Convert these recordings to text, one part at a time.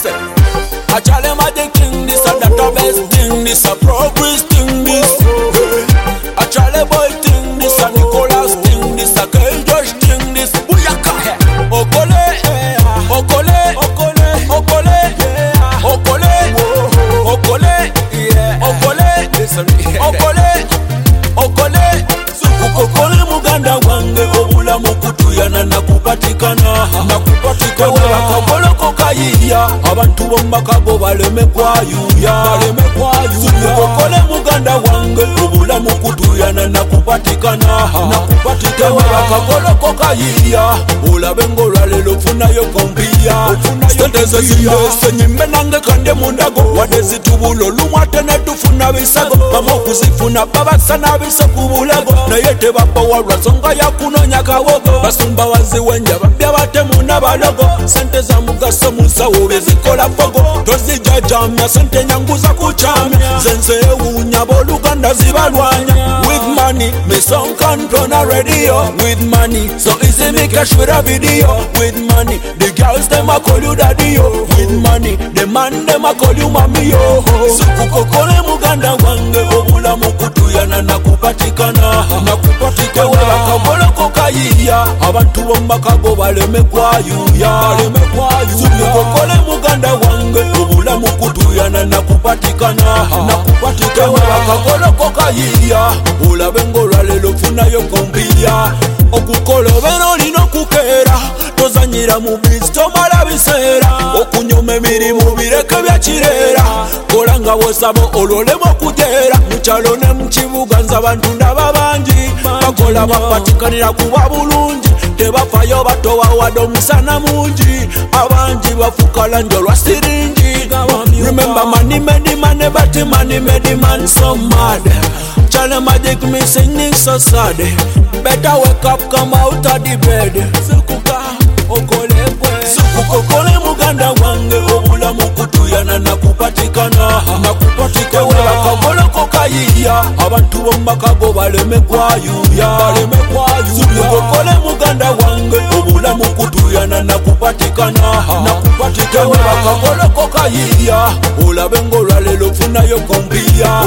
say, I tell them I thing this a database thing, this a progress thing, this. I tell them boy thing, this a Nicholas thing, this a Kyle Josh thing, this. Booyaka, Okole, Okole, Okole, Okole, Okole, Okole, Okole, listen, Okole, Okole. Okole muganda wange obula mukutuyana nakupatikana wakagolo kayiya abantu bomakago baleme kwayuya okole muganda wange obula mukutuyana nakupatikana wakagolo kayiya olabe ngolwalelo funayo kompiya sente zezindese nyimbe nange kande mundago wadde zitubulo lumwate netufuna bisago bama okuzifuna babasana bisokubulago naye tebapawalwa songa yakunonya kawogo basumba waziwenja babya batemu n'abalogo sente za mugaso musawo bezikola fogo tozijajamya sente nyanguza kucamya zenze ewunya boluganda zibalwanya with money me song control na radio with money so easy me cash with a video with money the girls them a call you daddy yo with money the man them a call you mommy yo sukukokole muganda wange obula mukutuyana nakupatikana wakagoloko kayiya abantu bomakago baleme kwayuya sukukokole muganda wange obula mukutuyana nakupatikana wakagoloko kayiya olabe ngolwalelo funayo kompiya okukolobera olina okukeera tozanyira mu bizi tomala biseera okunyuma emirimu bireke bya kireera kola nga wosaba olwolemu okujeera mukyalo ne mukibuga nze abantu ndaba bangi bakola bapatikanira kuba bulungi tebafayo batowawadde omusana mungi abangi bafukala nje olwa siringi remember money made the man but money made the man so mad Channel Magic me singing so sad better wake up come out of the bed sukukokole muganda wange obula mukutuyana nakupatikana wakagoloko kayiya abantu bomakago baleme kwayuya sukukokole muganda wange obula mukutuyana nakupatikana wakagoloko kayiya olabe ngolwalelo funayo kompiya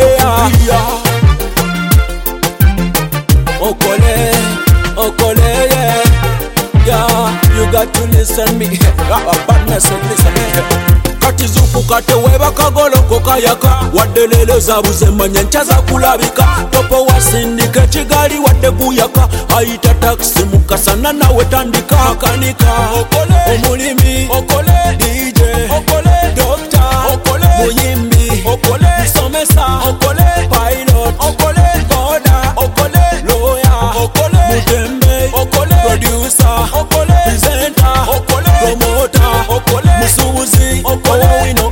okole okole yeah, you got to listen me. Badness and listen me. Kati zuku kate weba kagoloko kayaka wadde lelo zabuze manya nchaza kulabika topo wasindike chigali wadde buyaka ayita taxi mukasana nawe tandika makanika omulimi DJ doctor muyimbi somesa pilot boda lawyer mutembe producer presenter promoter musuuzi wino